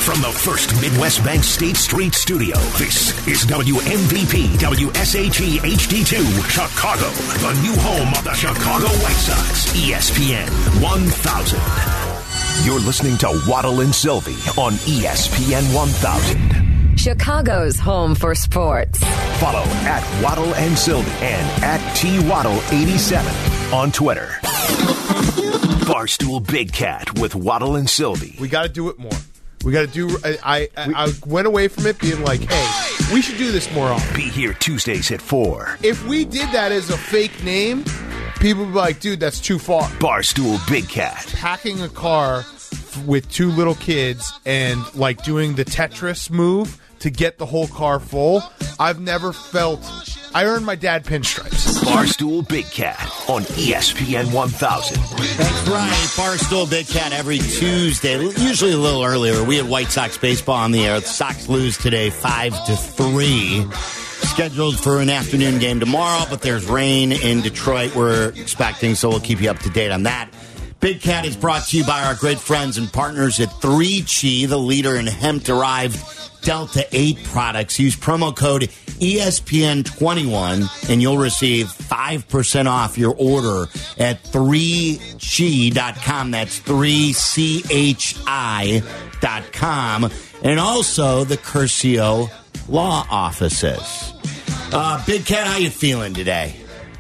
From the First Midwest Bank State Street Studio, this is WMVP WSAT HD2 Chicago, the new home of the Chicago White Sox, ESPN 1000. You're listening to Waddle and Sylvie on ESPN 1000. Chicago's home for sports. Follow at Waddle and Sylvie and at TWaddle87 on Twitter. Barstool Big Cat with Waddle and Sylvie. We got to do it more. We got to do. I went away from it being like, hey, we should do this more often. Be here Tuesdays at 4. If we did that as a fake name, people would be like, dude, that's too far. Barstool Big Cat. Packing a car with 2 little kids and like doing the Tetris move to get the whole car full. I've never felt. I earned my dad pinstripes. Barstool Big Cat on ESPN 1000. That's right. Barstool Big Cat every Tuesday, usually a little earlier. We had White Sox baseball on the air. The Sox lose today 5-3. Scheduled for an afternoon game tomorrow, but there's rain in Detroit we're expecting, so we'll keep you up to date on that. Big Cat is brought to you by our great friends and partners at 3Chi, the leader in hemp-derived Delta 8 products. Use promo code ESPN21 and you'll receive 5% off your order at 3chi.com. That's 3chi.com. And also the Curcio Law Offices. Big Cat, how you feeling today?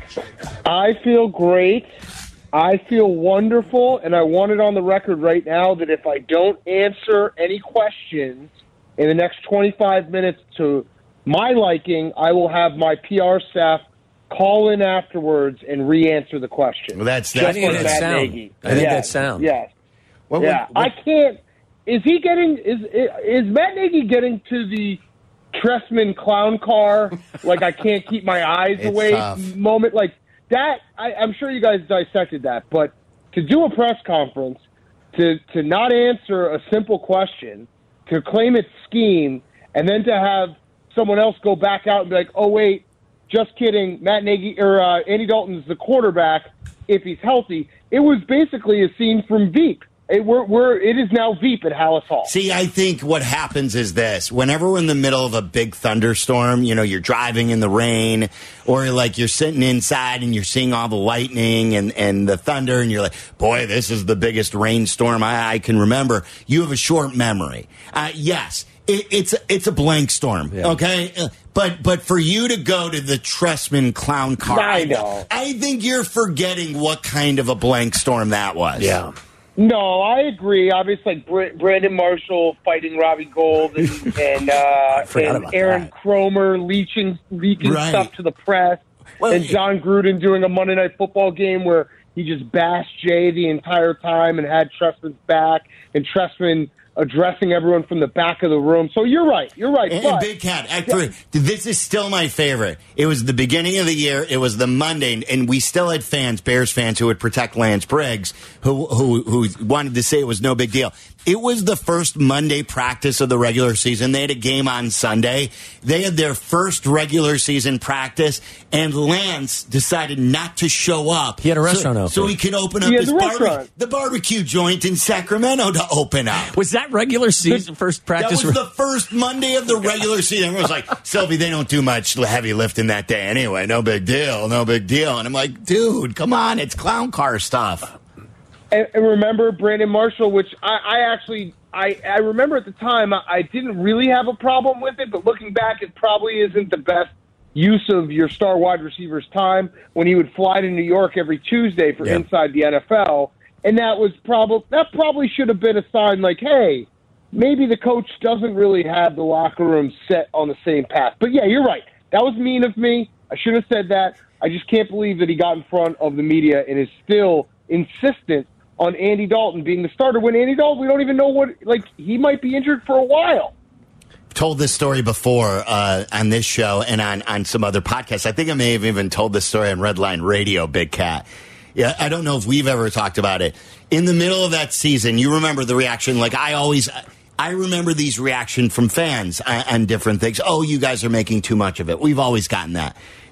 I feel great. I feel wonderful, and I want it on the record right now that if I don't answer any questions in the next 25 minutes to my liking, I will have my PR staff call in afterwards and re-answer the question. Well, that's I think that's sound. I think that's sound. Yes. What, I can't. Is he getting? Is Matt Nagy getting to the Trestman clown car? Like I can't keep my eyes away moment like that. I'm sure you guys dissected that, but to do a press conference to not answer a simple question, to claim it's scheme, and then to have someone else go back out and be like, "Oh wait, just kidding, Matt Nagy or Andy Dalton's the quarterback if he's healthy." It was basically a scene from Veep. It is now Veep at Hallis Hall. See, I think what happens is this. Whenever we're in the middle of a big thunderstorm, you know, you're driving in the rain, or like you're sitting inside and you're seeing all the lightning and the thunder, and you're like, boy, this is the biggest rainstorm I can remember. You have a short memory. Yes, it's a blank storm, okay? But for you to go to the Trestman clown car, I know. I think you're forgetting what kind of a blank storm that was. Yeah. No, I agree. Obviously, like Brandon Marshall fighting Robbie Gould and Aaron Cromer leaking stuff to the press, and John Gruden doing a Monday Night Football game where he just bashed Jay the entire time and had Trestman's back, and Trestman addressing everyone from the back of the room. So you're right. And Big Cat, this is still my favorite. It was the beginning of the year. It was the Monday, and we still had fans, Bears fans, who would protect Lance Briggs, who wanted to say it was no big deal. It was the first Monday practice of the regular season. They had a game on Sunday. They had their first regular season practice, and Lance decided not to show up. He had a restaurant open. So he could open up the barbecue joint in Sacramento to open up. Was that regular season first practice? That was the first Monday of the regular season. Everyone's like, Sylvie, they don't do much heavy lifting that day anyway. No big deal. And I'm like, dude, come on. It's clown car stuff. And remember Brandon Marshall, which I remember at the time I didn't really have a problem with it, but looking back, it probably isn't the best use of your star wide receiver's time when he would fly to New York every Tuesday for Inside the NFL, and that probably should have been a sign like, hey, maybe the coach doesn't really have the locker room set on the same path. But yeah, you're right. That was mean of me. I should have said that. I just can't believe that he got in front of the media and is still insistent on Andy Dalton being the starter when Andy Dalton, we don't even know he might be injured for a while. Told this story before on this show and on some other podcasts. I think I may have even told this story on Redline Radio, Big Cat. Yeah, I don't know if we've ever talked about it. In the middle of that season, you remember the reaction, like I remember these reactions from fans on different things. Oh, you guys are making too much of it. We've always gotten that.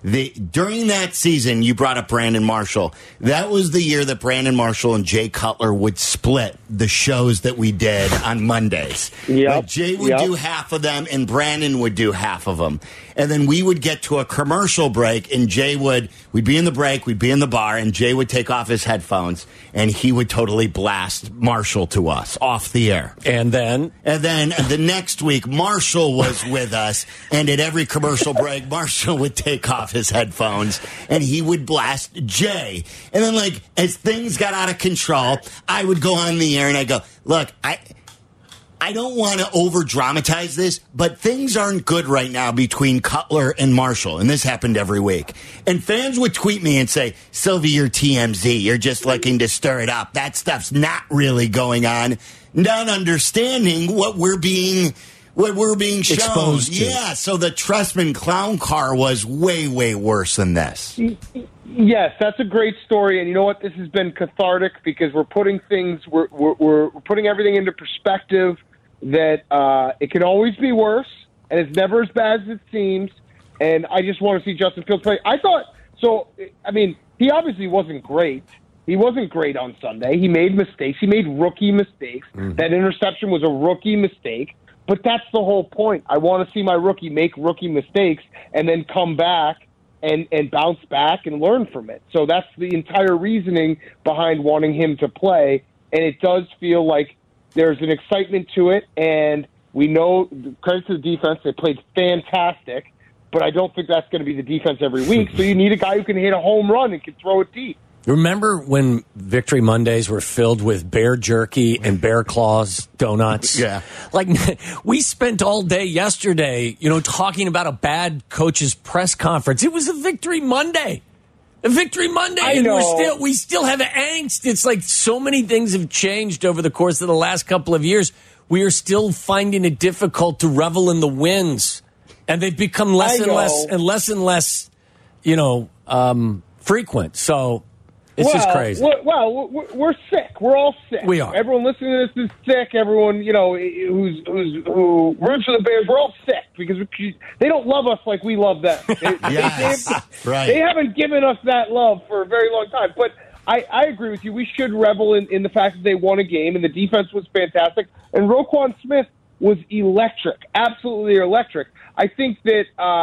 During that season, you brought up Brandon Marshall. That was the year that Brandon Marshall and Jay Cutler would split the shows that we did on Mondays. Yep. Like Jay would do half of them, and Brandon would do half of them. And then we would get to a commercial break, and we'd be in the break, we'd be in the bar, and Jay would take off his headphones, and he would totally blast Marshall to us off the air. And then the next week, Marshall was with us, and at every commercial break, Marshall would take off his headphones, and he would blast Jay. And then, like, as things got out of control, I would go on the air, and I go, look, I don't want to over-dramatize this, but things aren't good right now between Cutler and Marshall, and this happened every week. And fans would tweet me and say, Sylvie, you're TMZ. You're just looking to stir it up. That stuff's not really going on. Not understanding what we're being shown. Exposed to. Yeah, so the Trestman clown car was way, way worse than this. Yes, that's a great story, and you know what? This has been cathartic because we're putting we're putting everything into perspective. That it can always be worse, and it's never as bad as it seems. And I just want to see Justin Fields play. I thought so. I mean, he obviously wasn't great. He wasn't great on Sunday. He made mistakes. He made rookie mistakes. Mm-hmm. That interception was a rookie mistake. But that's the whole point. I want to see my rookie make rookie mistakes and then come back and bounce back and learn from it. So that's the entire reasoning behind wanting him to play. And it does feel like there's an excitement to it. And we know, credit to the defense, they played fantastic. But I don't think that's going to be the defense every week. So you need a guy who can hit a home run and can throw it deep. Remember when Victory Mondays were filled with bear jerky and bear claws donuts? Yeah. Like, we spent all day yesterday, talking about a bad coach's press conference. It was a Victory Monday. A Victory Monday. I know. And we still have angst. It's like so many things have changed over the course of the last couple of years. We are still finding it difficult to revel in the wins. And they've become less and less, frequent. So it's just crazy. We're sick. We're all sick. We are. Everyone listening to this is sick. Everyone, who roots for the Bears, we're all sick because they don't love us like we love them. Right. They haven't given us that love for a very long time. But I agree with you. We should revel in the fact that they won a game and the defense was fantastic. And Roquan Smith was electric, absolutely electric. I think that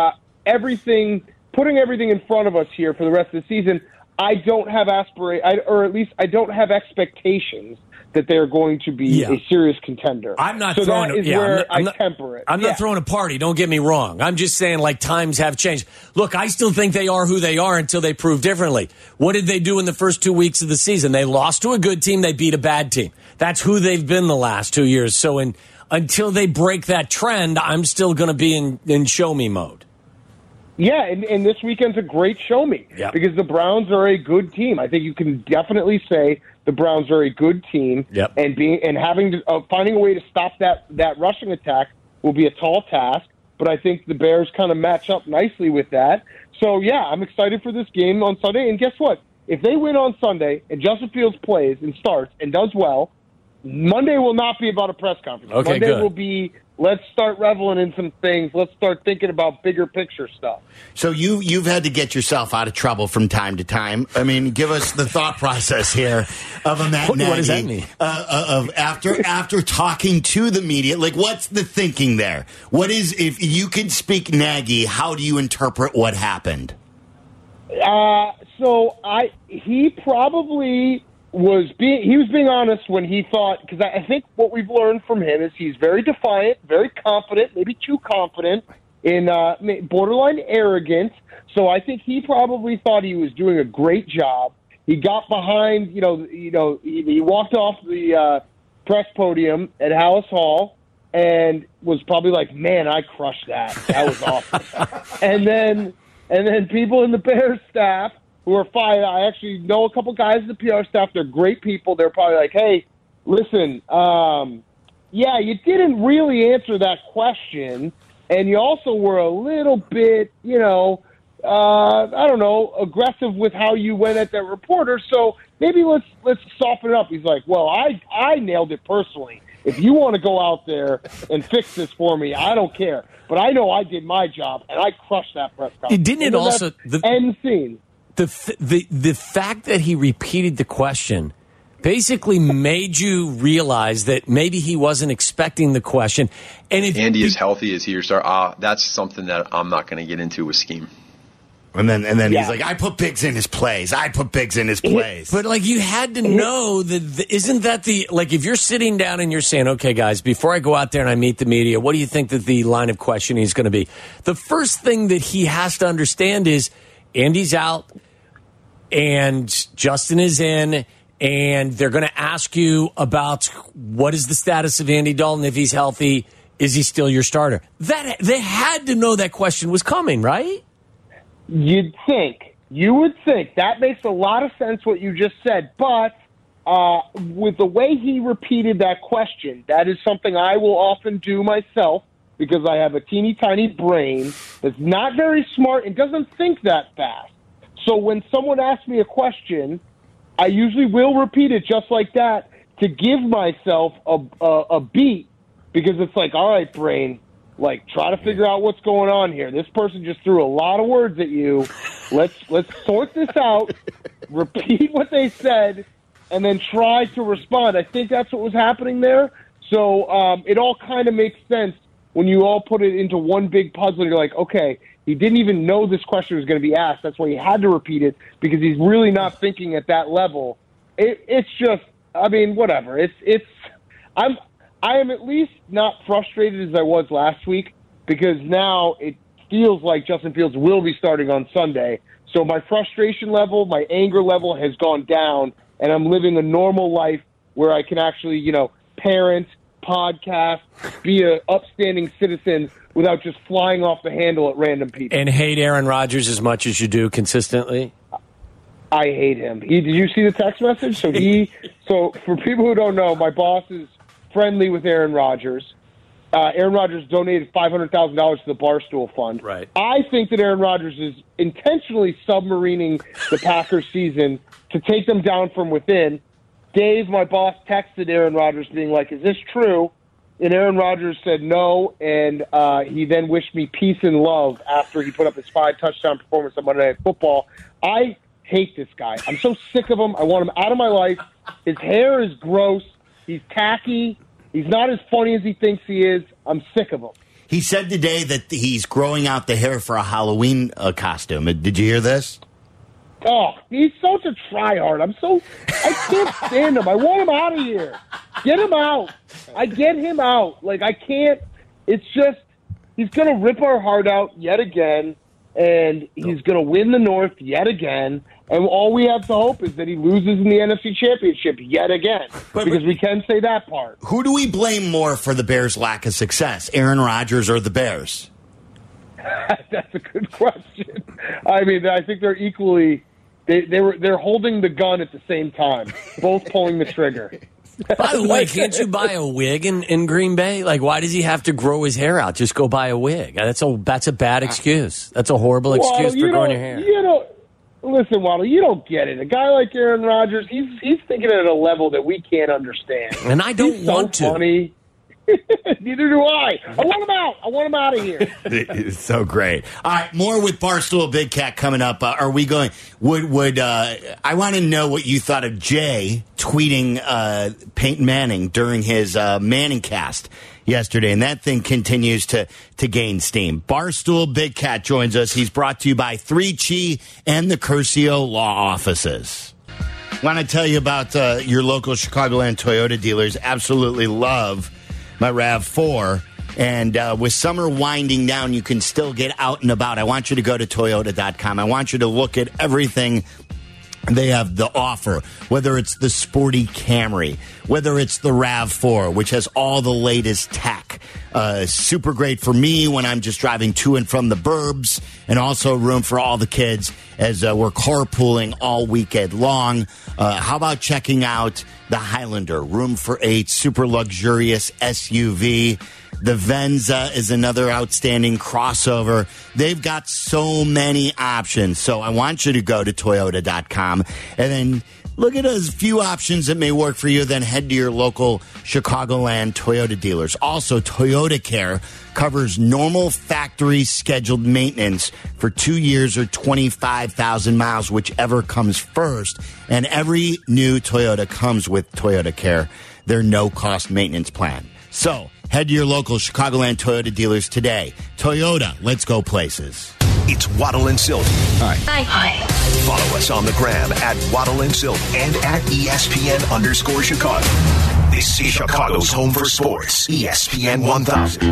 putting everything in front of us here for the rest of the season, I don't have or at least I don't have expectations that they're going to be a serious contender. I'm not so throwing that is where I temper it. I'm not throwing a party. Don't get me wrong. I'm just saying, like, times have changed. Look, I still think they are who they are until they prove differently. What did they do in the first 2 weeks of the season? They lost to a good team. They beat a bad team. That's who they've been the last 2 years. So until they break that trend, I'm still going to be in show me mode. Yeah, and this weekend's a great show me because the Browns are a good team. I think you can definitely say the Browns are a good team, and having to, finding a way to stop that rushing attack will be a tall task. But I think the Bears kind of match up nicely with that. So yeah, I'm excited for this game on Sunday. And guess what? If they win on Sunday and Justin Fields plays and starts and does well, Monday will not be about a press conference. Okay, Monday good. will be, let's start reveling in some things. Let's start thinking about bigger picture stuff. So you've had to get yourself out of trouble from time to time. I mean, give us the thought process here of a Matt Nagy. What does that mean? Of after talking to the media, like, what's the thinking there? What is, if you could speak Nagy, how do you interpret what happened? He probably was being honest when he thought, because I think what we've learned from him is he's very defiant, very confident, maybe too confident, in borderline arrogant. So I think he probably thought he was doing a great job. He got behind, he walked off the press podium at Hallis Hall and was probably like, "Man, I crushed that. That was awesome." and then people in the Bears staff who are fine. I actually know a couple guys in the PR staff. They're great people. They're probably like, "Hey, listen, you didn't really answer that question, and you also were a little bit, aggressive with how you went at that reporter. So maybe let's soften it up." He's like, "Well, I nailed it personally." if you want to go out there and fix this for me, I don't care. But I know I did my job, and I crushed that press conference. Didn't it also end scene? The fact that he repeated the question basically made you realize that maybe he wasn't expecting the question. And if Andy is healthy, is he your star? That's something that I'm not going to get into with scheme. And then he's like, I put Biggs in his plays. But, like, you had to know that, isn't that the, like, if you're sitting down and you're saying, okay, guys, before I go out there and I meet the media, what do you think that the line of questioning is going to be? The first thing that he has to understand is Andy's out and Justin is in, and they're going to ask you about what is the status of Andy Dalton if he's healthy. Is he still your starter? That they had to know that question was coming, right? You would think. That makes a lot of sense what you just said. But with the way he repeated that question, that is something I will often do myself because I have a teeny tiny brain that's not very smart and doesn't think that fast. So when someone asks me a question, I usually will repeat it just like that to give myself a beat because it's like, all right, brain, like, try to figure out what's going on here. This person just threw a lot of words at you. Let's sort this out, repeat what they said, and then try to respond. I think that's what was happening there. So it all kind of makes sense when you all put it into one big puzzle. You're like, okay, he didn't even know this question was going to be asked. That's why he had to repeat it, because he's really not thinking at that level. It's just, I mean, whatever. I am at least not frustrated as I was last week because now it feels like Justin Fields will be starting on Sunday. So my frustration level, my anger level has gone down, and I'm living a normal life where I can actually, parent, podcast, be an upstanding citizen without just flying off the handle at random people. And hate Aaron Rodgers as much as you do consistently? I hate him. Did you see the text message? So for people who don't know, my boss is friendly with Aaron Rodgers. Aaron Rodgers donated $500,000 to the Barstool Fund. Right. I think that Aaron Rodgers is intentionally submarining the Packers season to take them down from within. Dave, my boss, texted Aaron Rodgers being like, is this true? And Aaron Rodgers said no, and he then wished me peace and love after he put up his 5-touchdown performance on Monday Night Football. I hate this guy. I'm so sick of him. I want him out of my life. His hair is gross. He's tacky. He's not as funny as he thinks he is. I'm sick of him. He said today that he's growing out the hair for a Halloween costume. Did you hear this? Oh, he's such a tryhard. I can't stand him. I want him out of here. Get him out. I get him out. Like, I can't. It's just, he's going to rip our heart out yet again, and he's going to win the North yet again. And all we have to hope is that he loses in the NFC Championship yet again, because we can say that part. Who do we blame more for the Bears' lack of success, Aaron Rodgers or the Bears? That's a good question. I mean, I think they're equally. They're holding the gun at the same time, both pulling the trigger. By the way, can't you buy a wig in Green Bay? Like, why does he have to grow his hair out? Just go buy a wig. That's a bad excuse. That's a horrible excuse for growing your hair. Listen, Waddle, you don't get it. A guy like Aaron Rodgers, he's thinking at a level that we can't understand. And I don't want to. Funny. Neither do I. I want him out. I want him out of here. It's so great. All right, more with Barstool Big Cat coming up. Are we going? I want to know what you thought of Jay tweeting Peyton Manning during his Manning cast yesterday, and that thing continues to gain steam. Barstool Big Cat joins us. He's brought to you by 3Chi and the Curcio Law Offices. I want to tell you about your local Chicagoland Toyota dealers. Absolutely love my RAV4. And with summer winding down, you can still get out and about. I want you to go to Toyota.com. I want you to look at everything they have the offer, whether it's the sporty Camry, whether it's the RAV4, which has all the latest tech. Super great for me when I'm just driving to and from the burbs, and also room for all the kids as we're carpooling all weekend long. How about checking out the Highlander, room for 8, super luxurious SUV. The Venza is another outstanding crossover. They've got so many options. So I want you to go to Toyota.com and then Look at a few options that may work for you, then head to your local Chicagoland Toyota dealers. Also, Toyota Care covers normal factory scheduled maintenance for 2 years or 25,000 miles, whichever comes first. And every new Toyota comes with Toyota Care, their no-cost maintenance plan. So, head to your local Chicagoland Toyota dealers today. Toyota, let's go places. It's Waddle and Sylvie. Hi. Follow us on the gram at Waddle and Sylvie and at ESPN_Chicago. This is Chicago's home for sports. ESPN 1000.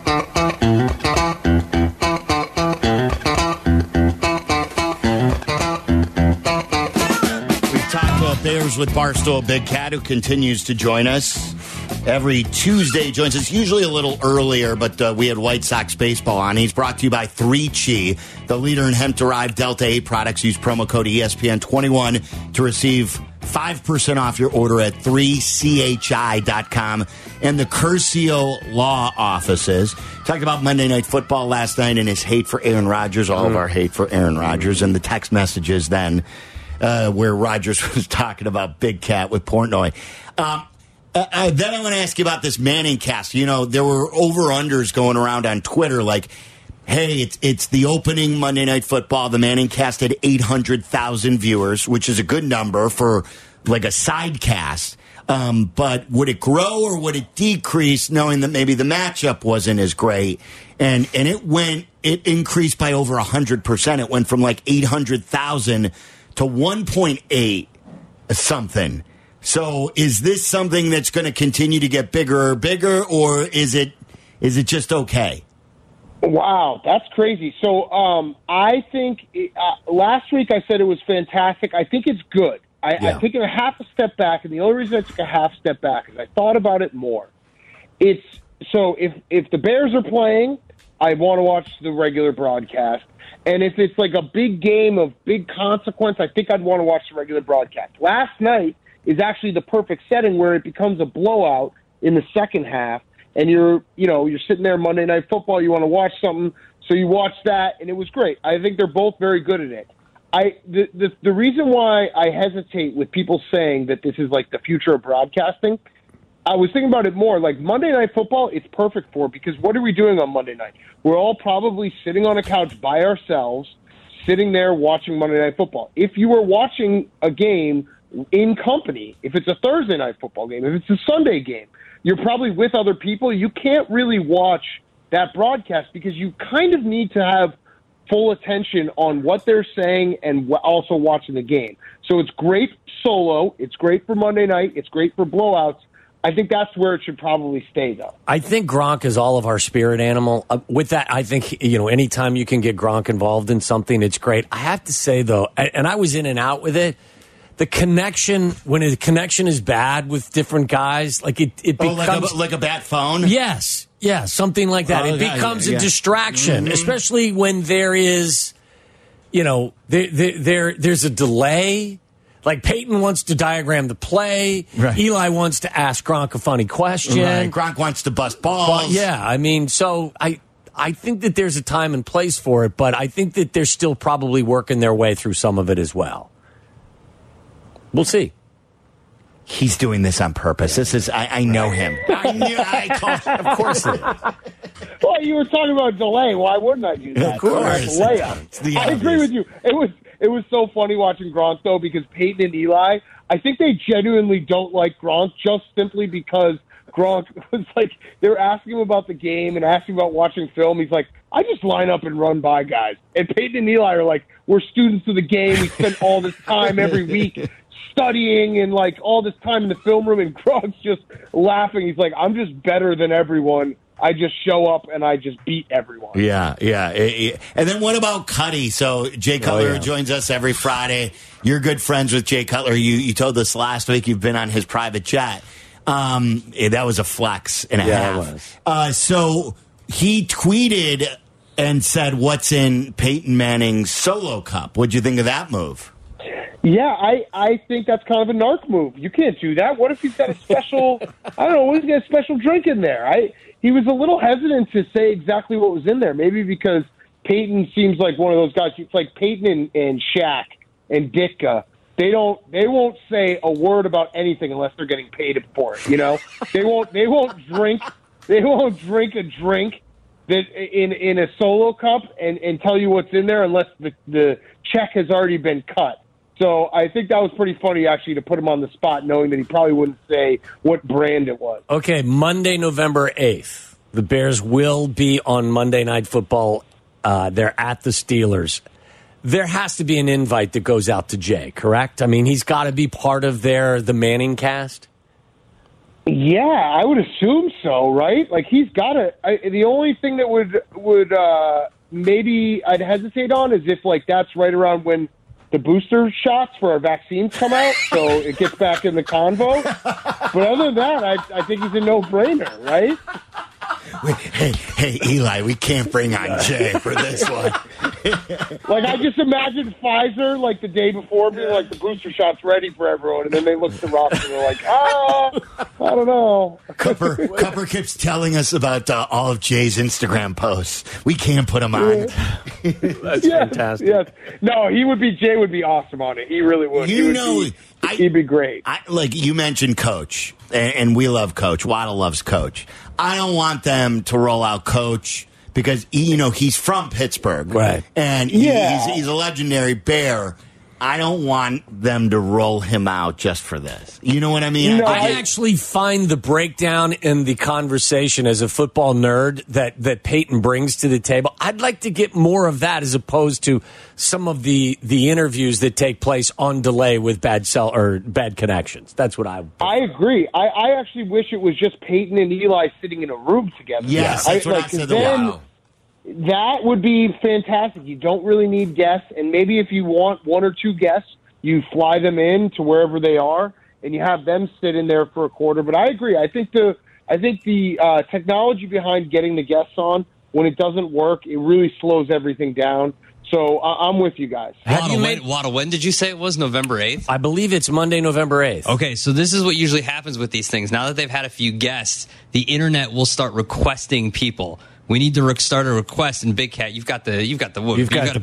We've talked about Bears with Barstool Big Cat, who continues to join us. Every Tuesday joins us, usually a little earlier, but we had White Sox baseball on. He's brought to you by 3Chi, the leader in hemp-derived Delta 8 products. Use promo code ESPN21 to receive 5% off your order at 3chi.com. And the Curcio Law Offices. Talked about Monday Night Football last night and his hate for Aaron Rodgers, all of our hate for Aaron Rodgers, and the text messages then where Rodgers was talking about Big Cat with Portnoy. Then I want to ask you about this Manning cast. You know, there were over-unders going around on Twitter like, hey, it's the opening Monday Night Football. The Manning cast had 800,000 viewers, which is a good number for like a side cast. But would it grow or would it decrease knowing that maybe the matchup wasn't as great? And it increased by over 100%. It went from like 800,000 to 1.8 something. So is this something that's going to continue to get bigger, or is it just okay? Wow, that's crazy. So I think last week I said it was fantastic. I think it's good. I took a half a step back, and the only reason I took a half step back is I thought about it more. If the Bears are playing, I want to watch the regular broadcast. And if it's like a big game of big consequence, I think I'd want to watch the regular broadcast. Last night is actually the perfect setting where it becomes a blowout in the second half, and you're sitting there Monday Night Football, you want to watch something, so you watch that, and it was great. I think they're both very good at it. The reason why I hesitate with people saying that this is like the future of broadcasting, I was thinking about it more. Like Monday Night Football, it's perfect for it because what are we doing on Monday night? We're all probably sitting on a couch by ourselves, sitting there watching Monday Night Football. If you were watching a game in company, if it's a Thursday night football game, if it's a Sunday game, you're probably with other people. You can't really watch that broadcast because you kind of need to have full attention on what they're saying and also watching the game. So it's great solo. It's great for Monday night. It's great for blowouts. I think that's where it should probably stay, though. I think Gronk is all of our spirit animal. With that, I think, anytime you can get Gronk involved in something, it's great. I have to say, though, and I was in and out with it, the connection, when a connection is bad with different guys, like it becomes... like a bad phone? Yes, something like that. It becomes a distraction, especially when there is, there's a delay. Like Peyton wants to diagram the play. Right. Eli wants to ask Gronk a funny question. Right. Gronk wants to bust balls. So I think that there's a time and place for it, but I think that they're still probably working their way through some of it as well. We'll see. He's doing this on purpose. This is, I know him. Of course it is. Well, you were talking about delay. Why wouldn't I do that? Of course. I agree with you. It was so funny watching Gronk, though, because Peyton and Eli, I think they genuinely don't like Gronk just simply because Gronk was like, they were asking him about the game and asking about watching film. He's like, I just line up and run by guys. And Peyton and Eli are like, we're students of the game. We spend all this time every week studying and like all this time in the film room, and Gronk's just laughing. He's like, I'm just better than everyone. I just show up and I just beat everyone. Yeah. And then what about Cuddy? So Jay Cutler joins us every Friday. You're good friends with Jay Cutler. You told us last week you've been on his private jet. That was a flex and a half. It was. So he tweeted and said, what's in Peyton Manning's solo cup? What'd you think of that move? Yeah, I think that's kind of a narc move. You can't do that. What if he's got a special, I don't know, what if he's got a special drink in there? He was a little hesitant to say exactly what was in there, maybe because Peyton seems like one of those guys. It's like Peyton and Shaq and Ditka they won't say a word about anything unless they're getting paid for it. You know, they won't drink a drink that in a solo cup and tell you what's in there unless the check has already been cut. So I think that was pretty funny, actually, to put him on the spot, knowing that he probably wouldn't say what brand it was. Okay, Monday, November 8th. The Bears will be on Monday Night Football. They're at the Steelers. There has to be an invite that goes out to Jay, correct? I mean, he's got to be part of the Manning cast. Yeah, I would assume so, right? Like, he's got to. The only thing that would maybe I'd hesitate on is if, like, that's right around when the booster shots for our vaccines come out, so it gets back in the convo. But other than that, I think he's a no-brainer, right? Hey, Eli, we can't bring on Jay for this one. Like, I just imagine Pfizer, like, the day before being like, the booster shot's ready for everyone, and then they look at the roster and they're like, I don't know. Cupper keeps telling us about all of Jay's Instagram posts. We can't put him on. That's fantastic. Yes. No, Jay would be awesome on it. He really would. He'd be great. Like you mentioned Coach, and we love Coach. Waddle loves Coach. I don't want them to roll out Coach because, he's from Pittsburgh. Right. And he's a legendary Bear. I don't want them to roll him out just for this. You know what I mean? No, I actually find the breakdown in the conversation as a football nerd that Peyton brings to the table. I'd like to get more of that as opposed to some of the interviews that take place on delay with bad connections. That's what I agree. I actually wish it was just Peyton and Eli sitting in a room together. Yes, that's what I said. Wow. That would be fantastic. You don't really need guests, and maybe if you want one or two guests, you fly them in to wherever they are, and you have them sit in there for a quarter. But I agree. I think the technology behind getting the guests on, when it doesn't work, it really slows everything down. So I'm with you guys. Waddle, when did you say it was? November 8th? I believe it's Monday, November 8th. Okay, so this is what usually happens with these things. Now that they've had a few guests, the internet will start requesting people. We need to start a request, and Big Cat, you've got the power. You've got the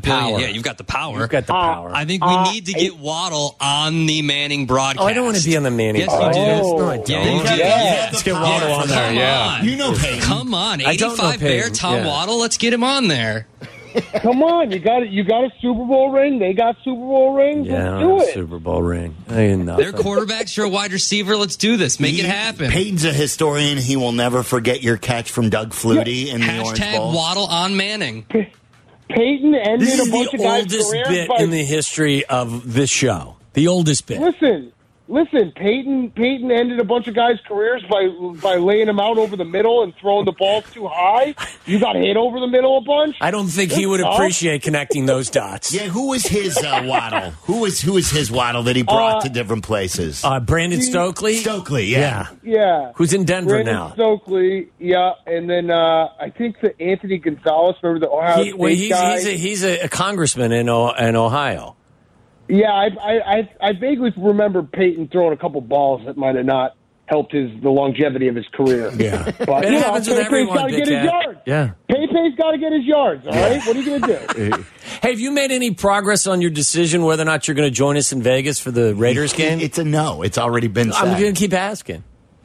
power. You've got the power. I think we need to get Waddle on the Manning broadcast. Oh, I don't want to be on the Manning broadcast. Yes, you do. No, I don't. Let's get Waddle on there. Yeah, you know Peyton. Come on, 85 Bear Tom Waddle. Let's get him on there. Come on, you got a Super Bowl ring. They got Super Bowl rings. Yeah, let's do it. Super Bowl ring. They're quarterbacks. You're a wide receiver. Let's do this. Make it happen. Peyton's a historian. He will never forget your catch from Doug Flutie in the Orange Bowl. # Waddle on Manning. Peyton ended this is a bunch the of guys' oldest careers bit in the history of this show. The oldest bit. Listen. Peyton ended a bunch of guys' careers by laying them out over the middle and throwing the balls too high. You got hit over the middle a bunch. I don't think he would appreciate connecting those dots. Yeah, who was his Waddle? Who was his Waddle that he brought to different places? Brandon Stokely. Stokely, yeah. Who's in Denver Brandon now? Stokely, yeah, and then I think the Anthony Gonzalez, remember the Ohio State guy? He's a congressman in Ohio. Yeah, I vaguely remember Peyton throwing a couple balls that might have not helped the longevity of his career. Yeah, but it happens with everyone. Got to get his yards. Yeah, Pepe's got to get his yards. All right, what are you going to do? Hey, have you made any progress on your decision whether or not you're going to join us in Vegas for the Raiders game? It's a no. It's already been said. I'm going to keep asking.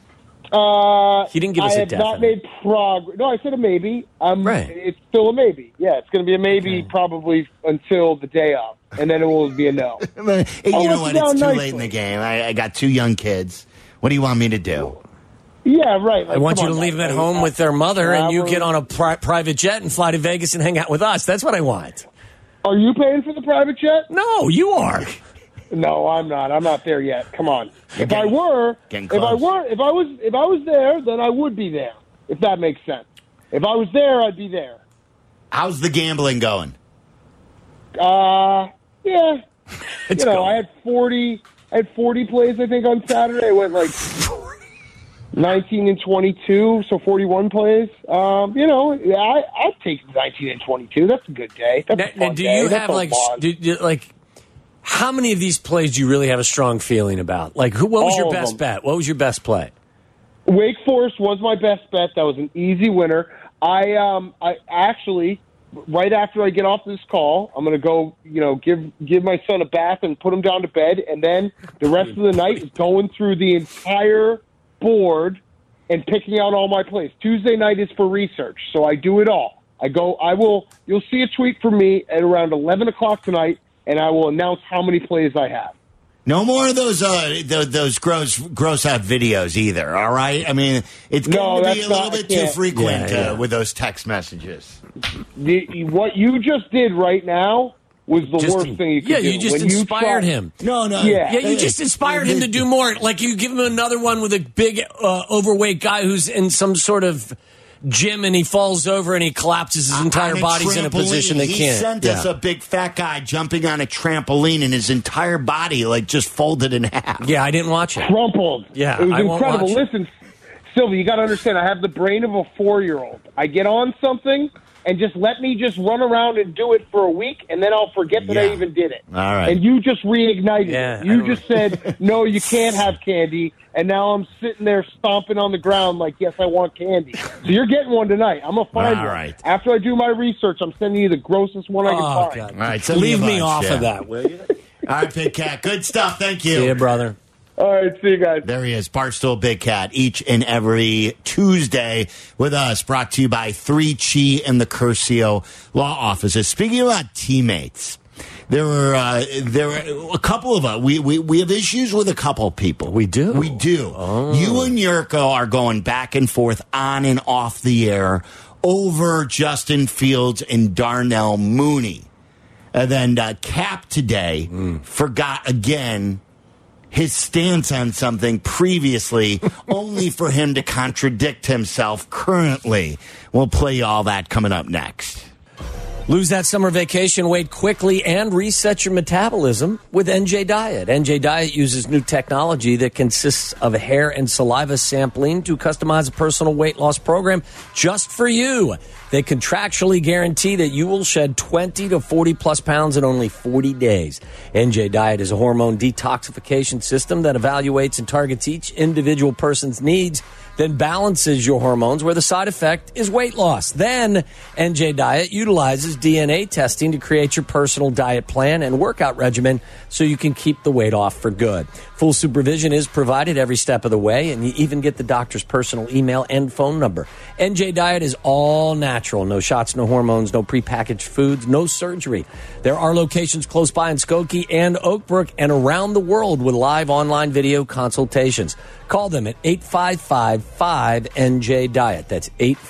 He didn't give us a definite. I have not made progress. No, I said a maybe. Right. It's still a maybe. Yeah, it's going to be a maybe probably until the day of, and then it will be a no. You know what? It's too late in the game. I got 2 young kids. What do you want me to do? Yeah, right. I want you to leave them at home with their mother, and you get on a private jet and fly to Vegas and hang out with us. That's what I want. Are you paying for the private jet? No, you are. No, I'm not. I'm not there yet. Come on. If I was there, then I would be there. If that makes sense. If I was there, I'd be there. How's the gambling going? Yeah. It's going. going. I had 40 plays, I think, on Saturday. I went like 19 and 22, so 41 plays. I'd take 19 and 22. That's a good day. That's a fun do day. you That's have how many of these plays do you really have a strong feeling about? Like, what was your best bet? What was your best play? Wake Forest was my best bet. That was an easy winner. I actually, right after I get off this call, I'm going to go, give my son a bath and put him down to bed. And then the rest of the night is going through the entire board and picking out all my plays. Tuesday night is for research, so I do it all. You'll see a tweet from me at around 11 o'clock tonight, and I will announce how many plays I have. No more of those gross out videos either. All right, I mean it's going to be a little bit too frequent with those text messages. What you just did right now was the worst thing you could do. Yeah, you just inspired him. No. Yeah, you just inspired him to do more. Like you give him another one with a big overweight guy who's in some sort of gym and he falls over and he collapses. His entire body's in a position they can't. He sent us a big fat guy jumping on a trampoline and his entire body just folded in half. Yeah, I didn't watch it. Crumpled. Yeah, it was I incredible. Won't watch Listen, Sylvia, you got to understand. I have the brain of a 4-year-old. I get on something and just let me just run around and do it for a week, and then I'll forget that I even did it. All right. And you just reignited it. You just said, no, you can't have candy, and now I'm sitting there stomping on the ground like, yes, I want candy. So you're getting one tonight. I'm going to find one. Right. After I do my research, I'm sending you the grossest one I can find. God. All right, leave me off of that, will you? All right, Big Cat. Good stuff. Thank you. See you, brother. All right, see you guys. There he is, Barstool Big Cat, each and every Tuesday with us, brought to you by 3Chi and the Curcio Law Offices. Speaking about teammates, there were a couple of us. We have issues with a couple people. We do? We do. Oh. You and Yurko are going back and forth on and off the air over Justin Fields and Darnell Mooney. And then Cap today forgot again his stance on something previously, only for him to contradict himself currently. We'll play you all that coming up next. Lose that summer vacation weight quickly and reset your metabolism with NJ Diet. NJ Diet uses new technology that consists of hair and saliva sampling to customize a personal weight loss program just for you. They contractually guarantee that you will shed 20 to 40 plus pounds in only 40 days. NJ Diet is a hormone detoxification system that evaluates and targets each individual person's needs, then balances your hormones where the side effect is weight loss. Then NJ Diet utilizes DNA testing to create your personal diet plan and workout regimen so you can keep the weight off for good. Full supervision is provided every step of the way, and you even get the doctor's personal email and phone number. NJ Diet is all natural. No shots, no hormones, no prepackaged foods, no surgery. There are locations close by in Skokie and Oak Brook and around the world with live online video consultations. Call them at 855-5NJ-DIET. That's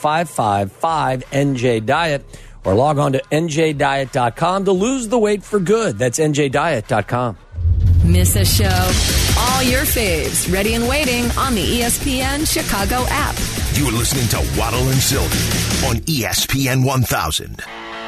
855-5NJ-DIET. Or log on to njdiet.com to lose the weight for good. That's njdiet.com. Miss a show? All your faves, ready and waiting on the ESPN Chicago app. You're listening to Waddle and Sylvie on ESPN 1000.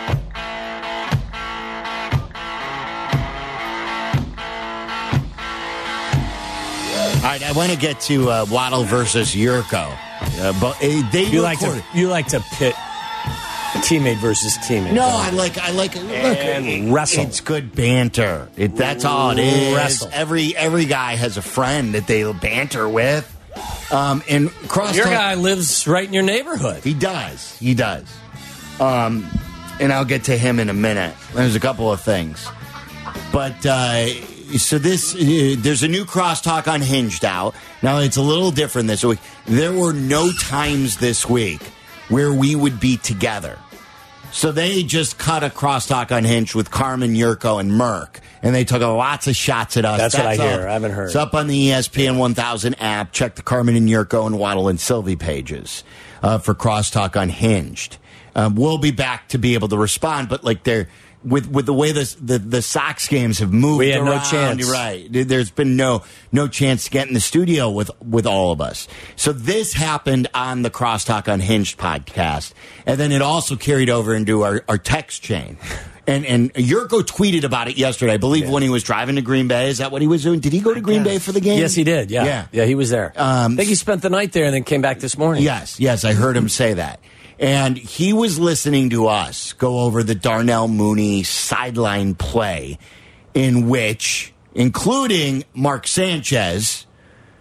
All right, I want to get to Waddle versus Yurko. But you like to pit teammate versus teammate. No, I like and wrestle. It's good banter. That's all it is. Wrestle. Every guy has a friend that they banter with. And your guy lives right in your neighborhood. He does. And I'll get to him in a minute. There's a couple of things, but so there's a new crosstalk Unhinged out. Now it's a little different this week. There were no times this week where we would be together. So they just cut a crosstalk Unhinged with Carmen, Yurko, and Merck, and they took lots of shots at us. That's what I hear. I haven't heard. It's up on the ESPN 1000 app. Check the Carmen and Yurko and Waddle and Sylvie pages for crosstalk Unhinged. We'll be back to be able to respond, but they're with the way the Sox games have moved, we had around, no chance. You're right. There's been no chance to get in the studio with all of us. So this happened on the Crosstalk Unhinged podcast, and then it also carried over into our text chain. And Yurko tweeted about it yesterday, I believe, when he was driving to Green Bay. Is that what he was doing? Did he go to Green Bay for the game? Yes, he did. Yeah, he was there. I think he spent the night there and then came back this morning. Yes, I heard him say that. And he was listening to us go over the Darnell Mooney sideline play, in which, including Mark Sanchez,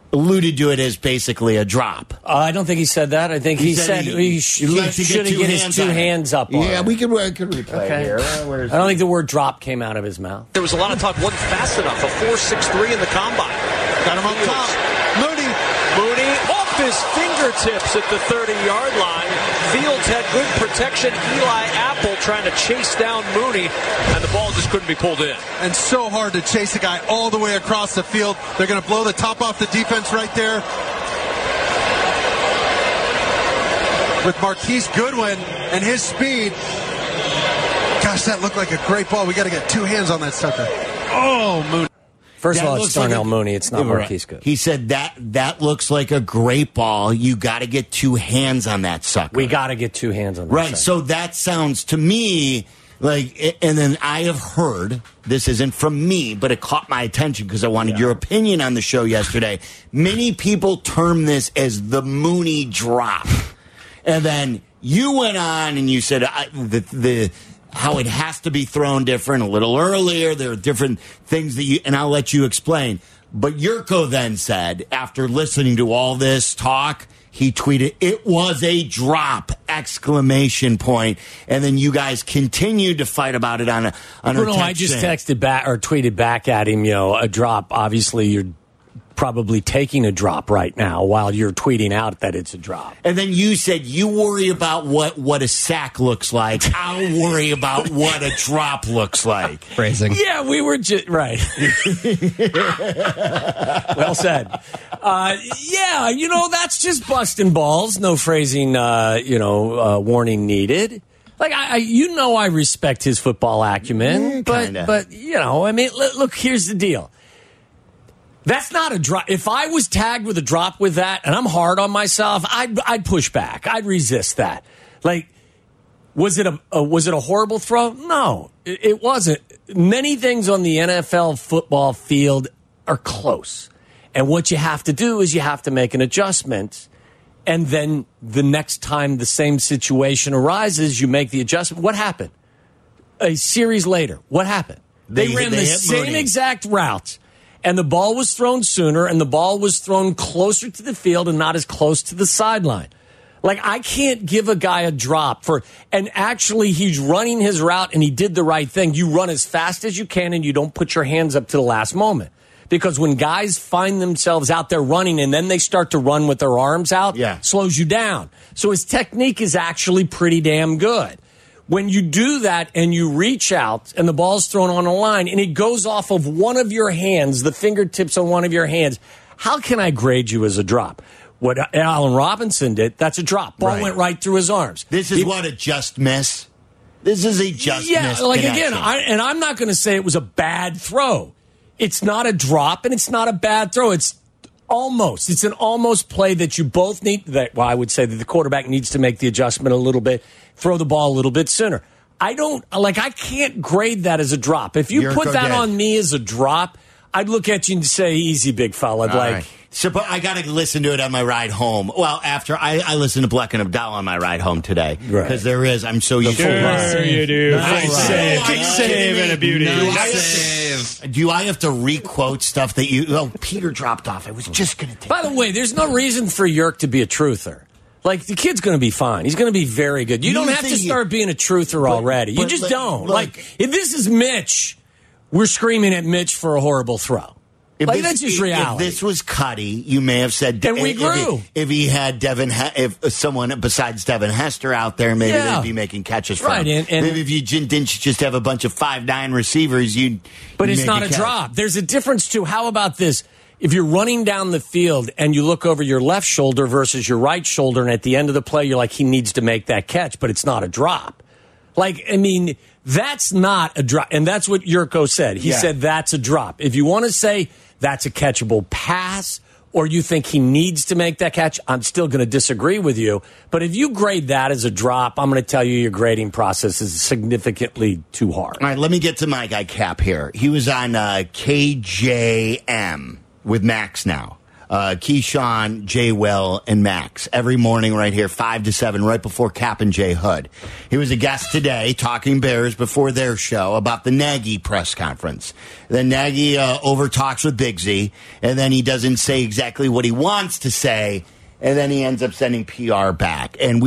alluded to it as basically a drop. I don't think he said that. I think he said he should have get his two hands up. Yeah, we could replay here. I don't think the word drop came out of his mouth. There was a lot of talk, wasn't fast enough. A 4.63 in the combine. Got him on top. Mooney off his fingertips at the 30-yard line. Fields had good protection. Eli Apple trying to chase down Mooney, and the ball just couldn't be pulled in. And so hard to chase a guy all the way across the field. They're going to blow the top off the defense right there. With Marquise Goodwin and his speed. Gosh, that looked like a great ball. We got to get two hands on that sucker. Oh, Mooney. First of all, it's Darnell Mooney. It's not Marquise Goodwin. He said that looks like a great ball. You got to get two hands on that sucker. We got to get two hands on that Right, sucker. so that sounds to me like, and then I have heard, this isn't from me, but it caught my attention because I wanted your opinion on the show yesterday. Many people term this as the Mooney drop. And then you went on and you said how it has to be thrown different a little earlier. There are different things that and I'll let you explain. But Yurko then said, after listening to all this talk, he tweeted, "It was a drop!" exclamation point. And then you guys continued to fight about it on a No, I just texted back or tweeted back at him, a drop. Obviously, you're probably taking a drop right now while you're tweeting out that it's a drop. And then you said you worry about what a sack looks like. I'll worry about what a drop looks like. Phrasing. Yeah, we were just right. Well said. That's just busting balls. No phrasing, warning needed. Like I respect his football acumen, but look, here's the deal. That's not a drop. If I was tagged with a drop with that, and I'm hard on myself, I'd push back. I'd resist that. Like, was it a horrible throw? No, it wasn't. Many things on the NFL football field are close, and what you have to do is you have to make an adjustment, and then the next time the same situation arises, you make the adjustment. What happened? A series later, what happened? They ran the same exact route. And the ball was thrown sooner, and the ball was thrown closer to the field and not as close to the sideline. Like, I can't give a guy a drop and actually he's running his route and he did the right thing. You run as fast as you can and you don't put your hands up to the last moment. Because when guys find themselves out there running and then they start to run with their arms out, slows you down. So his technique is actually pretty damn good. When you do that and you reach out and the ball's thrown on a line and it goes off of one of your hands, the fingertips on one of your hands, how can I grade you as a drop? What Allen Robinson did, that's a drop. Ball went right through his arms. This is what a just miss. This is a just miss. Like connection. again, I'm not going to say it was a bad throw. It's not a drop and it's not a bad throw. It's an almost play that you both need. I would say that the quarterback needs to make the adjustment a little bit, throw the ball a little bit sooner. I can't grade that as a drop. If you put that on me as a drop, I'd look at you and say, easy, big fella. Right. So, but I got to listen to it on my ride home. Well, after I listened to Black and Abdallah on my ride home today. Because I'm so used to it. Sure you do. Nice save. Kick save and a beauty. Do I have to re-quote stuff that Peter dropped off? I was just going to take By the way, there's no reason for Yerk to be a truther. Like, the kid's going to be fine. He's going to be very good. You don't have to start being a truther already. You just don't. Like, if this is Mitch, we're screaming at Mitch for a horrible throw. That's just reality. If this was Cuddy, you may have said. And we grew. If he had if someone besides Devin Hester out there, maybe they'd be making catches for him. And maybe if you didn't just have a bunch of 5'9" receivers, But it's not a drop. There's a difference too. How about this? If you're running down the field and you look over your left shoulder versus your right shoulder, and at the end of the play, you're like, he needs to make that catch, but it's not a drop. That's not a drop. And that's what Yurko said. He said that's a drop. If you want to say that's a catchable pass, or you think he needs to make that catch, I'm still going to disagree with you. But if you grade that as a drop, I'm going to tell you your grading process is significantly too hard. All right, let me get to my guy Cap here. He was on KJM with Max now. Keyshawn, Jay Will, and Max every morning right here, 5 to 7, right before Cap and Jay Hood. He was a guest today, talking Bears before their show about the Nagy press conference. Then Nagy overtalks with Big Z, and then he doesn't say exactly what he wants to say, and then he ends up sending PR back. And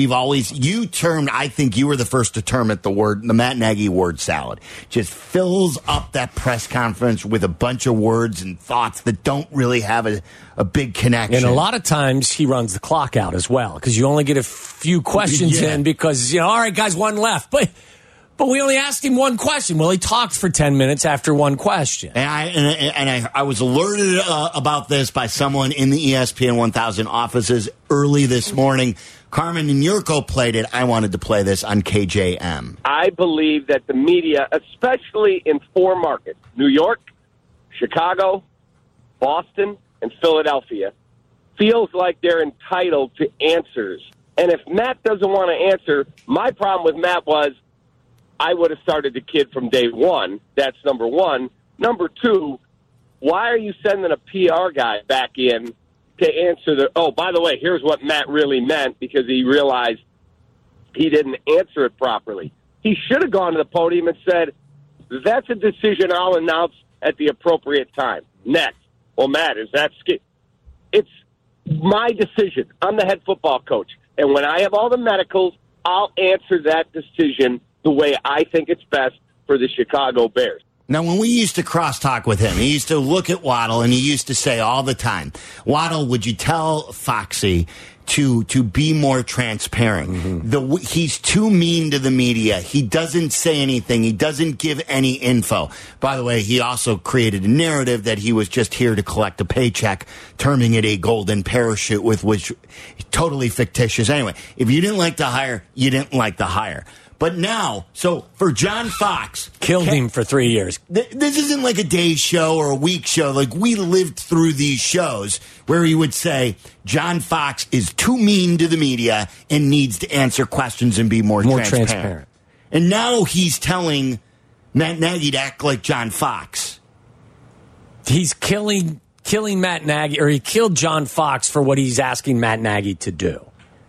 I think you were the first to term it the Matt Nagy word salad. Just fills up that press conference with a bunch of words and thoughts that don't really have a big connection. And a lot of times he runs the clock out as well, because you only get a few questions in because, all right, guys, one left. But we only asked him one question. Well, he talked for 10 minutes after one question. And I was alerted about this by someone in the ESPN 1000 offices early this morning. Carmen and Yurko played it. I wanted to play this on KJM. I believe that the media, especially in 4 markets, New York, Chicago, Boston, and Philadelphia, feels like they're entitled to answers. And if Matt doesn't want to answer, my problem with Matt was, I would have started the kid from day one. That's number one. Number two, why are you sending a PR guy back in to answer by the way, here's what Matt really meant, because he realized he didn't answer it properly. He should have gone to the podium and said, that's a decision I'll announce at the appropriate time. Next. Well, Matt, is that it's my decision. I'm the head football coach. And when I have all the medicals, I'll answer that decision the way I think it's best for the Chicago Bears. Now, when we used to crosstalk with him, he used to look at Waddle and he used to say all the time, Waddle, would you tell Foxy to be more transparent? Mm-hmm. He's too mean to the media. He doesn't say anything. He doesn't give any info. By the way, he also created a narrative that he was just here to collect a paycheck, terming it a golden parachute, with which totally fictitious. Anyway, if you didn't like the hire, you didn't like the hire. But now, so for John Fox... Killed him for 3 years. This isn't like a day show or a week show. Like, we lived through these shows where he would say, John Fox is too mean to the media and needs to answer questions and be more transparent. And now he's telling Matt Nagy to act like John Fox. He's killing Matt Nagy, or he killed John Fox for what he's asking Matt Nagy to do.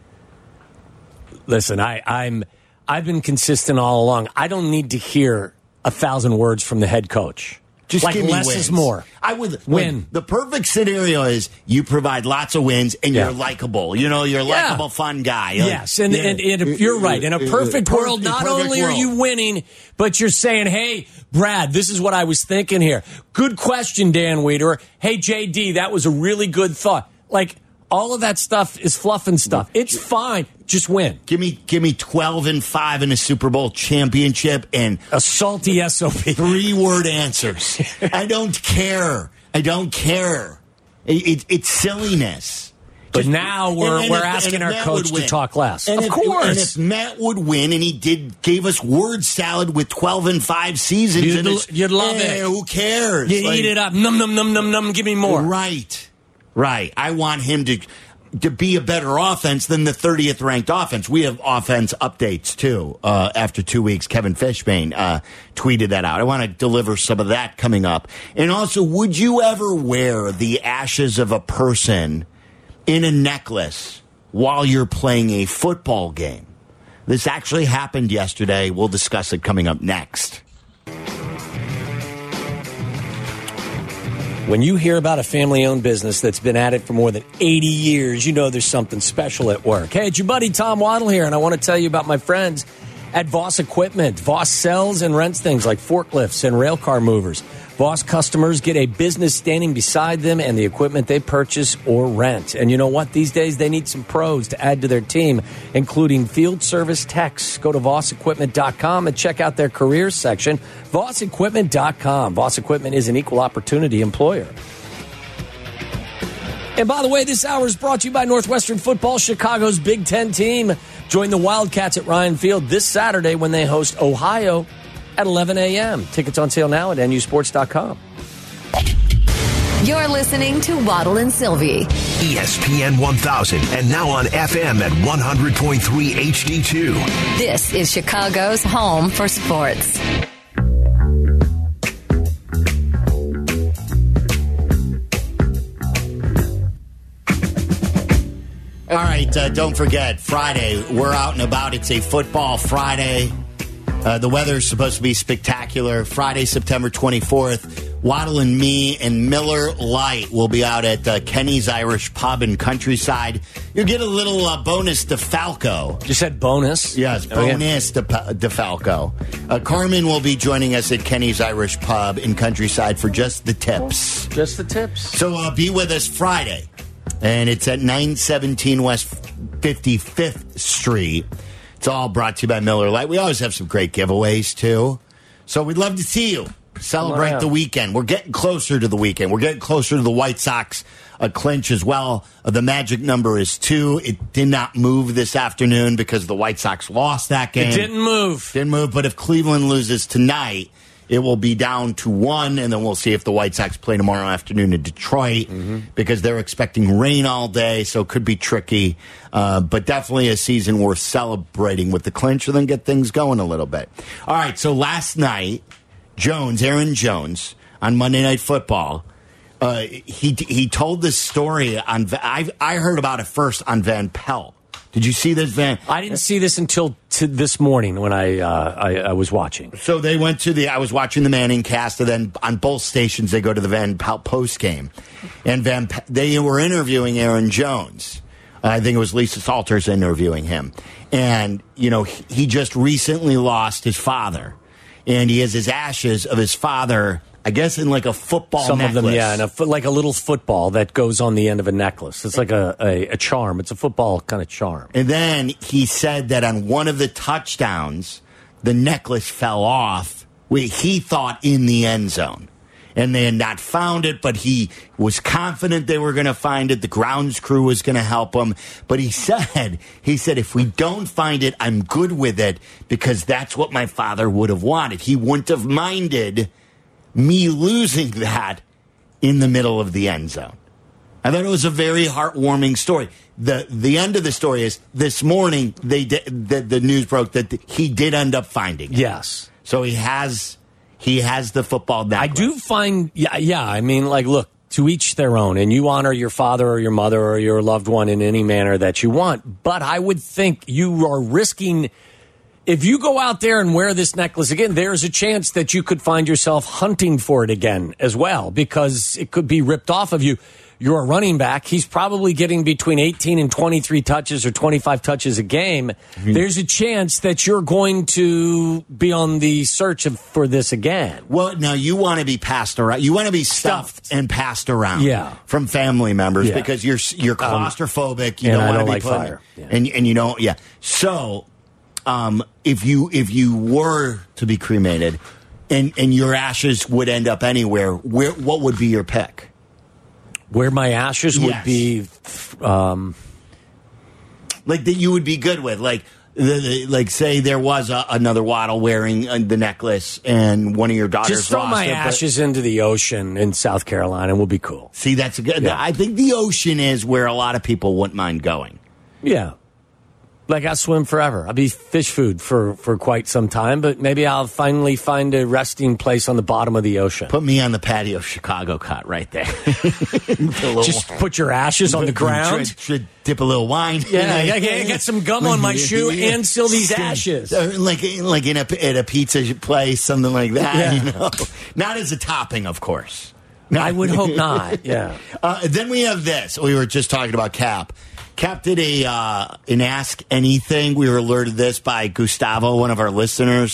Listen, I've been consistent all along. I don't need to hear 1,000 words from the head coach. Just like give me less wins. is more. I would win. The perfect scenario is you provide lots of wins and you're likable. You're a likable, fun guy. Yes, and you're right. In a perfect world, not only are you winning, but you're saying, hey, Brad, this is what I was thinking here. Good question, Dan Wiederer. Hey, JD, that was a really good thought. Like, all of that stuff is fluff and stuff. It's fine. Just win. Give me 12-5 in a Super Bowl championship and a salty SOP. 3-word answers. I don't care. It's silliness. But now we're asking our coach to talk less. And of course. And if Matt would win, and he gave us word salad with 12-5 seasons, you'd love it. Who cares? You eat it up. Num, num, num, num, num. Give me more. Right. I want him to be a better offense than the 30th ranked offense. We have offense updates too. After 2 weeks, Kevin Fishbane tweeted that out. I want to deliver some of that coming up. And also, would you ever wear the ashes of a person in a necklace while you're playing a football game? This actually happened yesterday. We'll discuss it coming up next. When you hear about a family-owned business that's been at it for more than 80 years, you know there's something special at work. Hey, it's your buddy Tom Waddle here, and I want to tell you about my friends at Voss Equipment. Voss sells and rents things like forklifts and railcar movers. Voss customers get a business standing beside them and the equipment they purchase or rent. And you know what? These days they need some pros to add to their team, including field service techs. Go to VossEquipment.com and check out their careers section. VossEquipment.com. Voss Equipment is an equal opportunity employer. And by the way, this hour is brought to you by Northwestern Football, Chicago's Big Ten team. Join the Wildcats at Ryan Field this Saturday when they host Ohio at 11 a.m. Tickets on sale now at NUSports.com. You're listening to Waddle and Sylvie. ESPN 1000 and now on FM at 100.3 HD2. This is Chicago's home for sports. All right, don't forget, Friday, we're out and about. It's a football Friday. The weather's supposed to be spectacular. Friday, September 24th, Waddle and me and Miller Lite will be out at Kenny's Irish Pub in Countryside. You'll get a little bonus DeFalco. You said bonus? Yes, bonus DeFalco. Carmen will be joining us at Kenny's Irish Pub in Countryside for just the tips. Just the tips. So be with us Friday. And it's at 917 West 55th Street. It's all brought to you by Miller Lite. We always have some great giveaways, too. So we'd love to see you. Celebrate the weekend. We're getting closer to the weekend. We're getting closer to the White Sox clinch as well. The magic number is 2. It did not move this afternoon because the White Sox lost that game. It didn't move. But if Cleveland loses tonight, it will be down to 1, and then we'll see if the White Sox play tomorrow afternoon in Detroit because they're expecting rain all day, so it could be tricky. But definitely a season worth celebrating with the clinch and then get things going a little bit. All right, so last night, Aaron Jones, on Monday Night Football, he told this story on. I heard about it first on Van Pelt. Did you see this, Van? I didn't see this until this morning when I was watching. So they went to I was watching the Manning cast, and then on both stations they go to the Van Pelt post game, and they were interviewing Aaron Jones. I think it was Lisa Salters interviewing him, and he just recently lost his father. And he has his ashes of his father, I guess, in like a football necklace. Some of them, yeah, like a little football that goes on the end of a necklace. It's like a charm. It's a football kind of charm. And then he said that on one of the touchdowns, the necklace fell off, he thought in the end zone. And they had not found it, but he was confident they were going to find it. The grounds crew was going to help him. But he said, if we don't find it, I'm good with it because that's what my father would have wanted. He wouldn't have minded me losing that in the middle of the end zone. I thought it was a very heartwarming story. The end of the story is this morning the news broke that he did end up finding it. Yes. So he has the football necklace. I do find, yeah. I mean, like, look, to each their own, and you honor your father or your mother or your loved one in any manner that you want. But I would think you are risking, if you go out there and wear this necklace again, there's a chance that you could find yourself hunting for it again as well, because it could be ripped off of you. You're a running back. He's probably getting between 18 and 23 touches or 25 touches a game. There's a chance that you're going to be on the search for this again. Well, now you want to be passed around. You want to be stuffed and passed around from family members because you're claustrophobic. You don't want to be like fire. And you don't. Yeah. So if you were to be cremated and your ashes would end up anywhere, what would be your pick? Where my ashes would be, like that you would be good with, like say there was another Waddle wearing the necklace, and one of your daughters just throw my ashes into the ocean in South Carolina, and we'll be cool. See, that's a good. Yeah. I think the ocean is where a lot of people wouldn't mind going. Yeah. Like, I'll swim forever. I'll be fish food for quite some time, but maybe I'll finally find a resting place on the bottom of the ocean. Put me on the patio of Chicago cot right there. Just put your ashes on the ground. Dip a little wine. Yeah, I got some gum on my shoe and still these ashes. Like at a pizza place, something like that. Not as a topping, of course. I would hope not, yeah. Then we have this. We were just talking about Cap. Cap did an Ask Anything. We were alerted this by Gustavo, one of our listeners.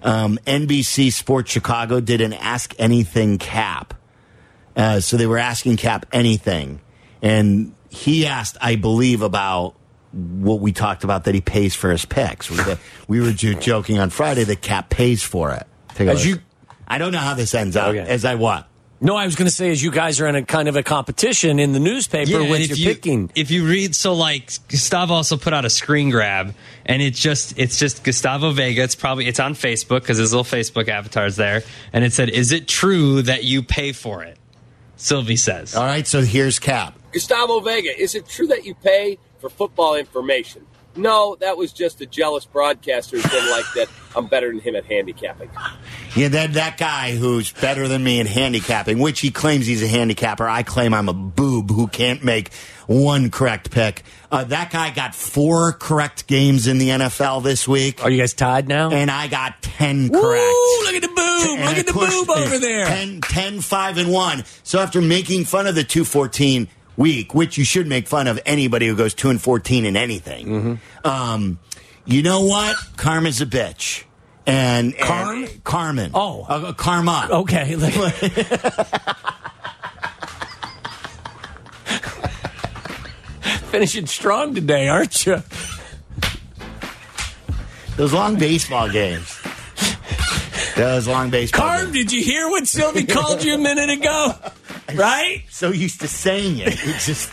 NBC Sports Chicago did an Ask Anything Cap. So they were asking Cap anything. And he asked, I believe, about what we talked about, that he pays for his picks. We were joking on Friday that Cap pays for it. I don't know how this ends up. Okay. As I what? No, I was going to say, as you guys are in a kind of a competition in the newspaper with your picking. If you read, so like Gustavo also put out a screen grab, and it's just Gustavo Vega. It's on Facebook because his little Facebook avatar's there, and it said, "Is it true that you pay for it?" Sylvie says. All right, so here's Cap. Gustavo Vega, is it true that you pay for football information? No, that was just a jealous broadcaster who didn't like that I'm better than him at handicapping. Yeah, that guy who's better than me in handicapping, which he claims he's a handicapper. I claim I'm a boob who can't make one correct pick. That guy got 4 correct games in the NFL this week. Are you guys tied now? And I got 10 correct. Ooh, look at the boob. Look at the boob over there. 10, 5, and 1. So after making fun of the 2-14 week, which you should make fun of anybody who goes 2-14 in anything, you know what? Karma's a bitch. And Carmen. Oh. Karma. Okay. Finishing strong today, aren't you? Those long baseball games. Carm, did you hear what Sylvie called you a minute ago? Right? So used to saying it. It's just...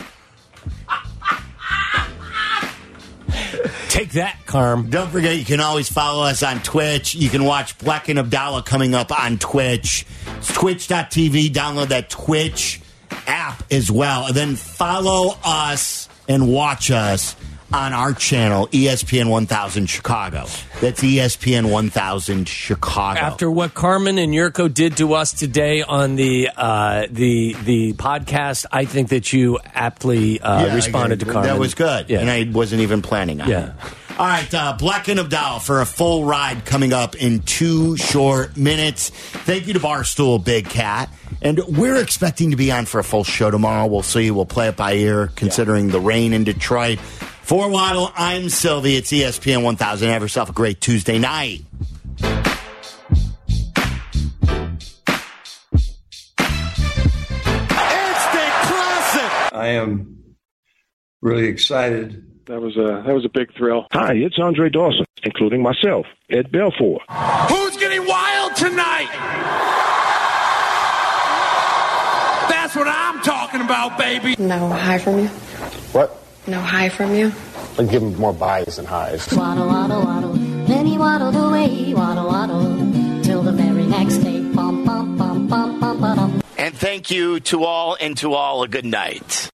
Take that, Carm. Don't forget, you can always follow us on Twitch. You can watch Black and Abdallah coming up on Twitch. It's twitch.tv. Download that Twitch app as well. And then follow us and watch us on our channel, ESPN 1000 Chicago. That's ESPN 1000 Chicago. After what Carmen and Yurko did to us today on the podcast, I think that you aptly responded to Carmen. That was good. Yeah. And I wasn't even planning on it. All right, Black and Abdallah for a full ride coming up in 2 short minutes. Thank you to Barstool Big Cat. And we're expecting to be on for a full show tomorrow. We'll see. We'll play it by ear, considering the rain in Detroit. For Waddle, I'm Sylvie. It's ESPN 1000. Have yourself a great Tuesday night. Instant classic. I am really excited. That was a big thrill. Hi, it's Andre Dawson, including myself, Ed Belfour. Who's getting wild tonight? That's what I'm talking about, baby. No hi from you? What? No hi from you? I give him more buys than highs. Waddle, waddle, waddle. Then he waddled away, waddle, waddle, till the very next day. Bum, bum, bum, bum, bum, bum. And thank you to all, and to all a good night.